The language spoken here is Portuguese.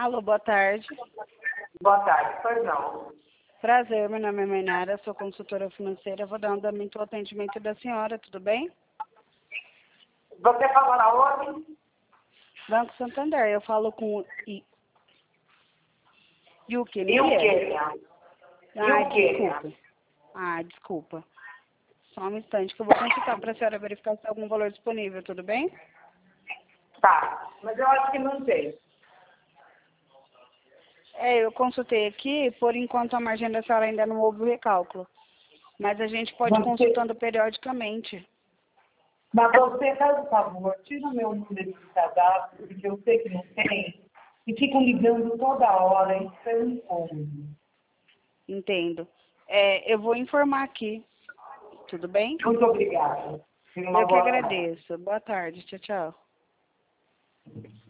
Alô, boa tarde. Boa tarde, pois não. Prazer, meu nome é Mainara, sou consultora financeira. Vou dar um andamento ao atendimento da senhora, tudo bem? Você falou aonde? Banco Santander, eu falo com o Yuki, E o quê? Desculpa. Só um instante que eu vou consultar para a senhora verificar se tem algum valor disponível, tudo bem? Tá, mas eu acho que não sei. Eu consultei aqui, por enquanto a margem da senhora ainda não houve o recálculo. Mas a gente pode ir consultando periodicamente. Mas você faz o favor, tira o meu número de cadastro, porque eu sei que não tem, e ficam ligando toda hora, isso é um incômodo. Entendo. Eu vou informar aqui, tudo bem? Muito obrigada. Tenha uma Eu que boa tarde. agradeço. Boa tarde. Tchau, tchau.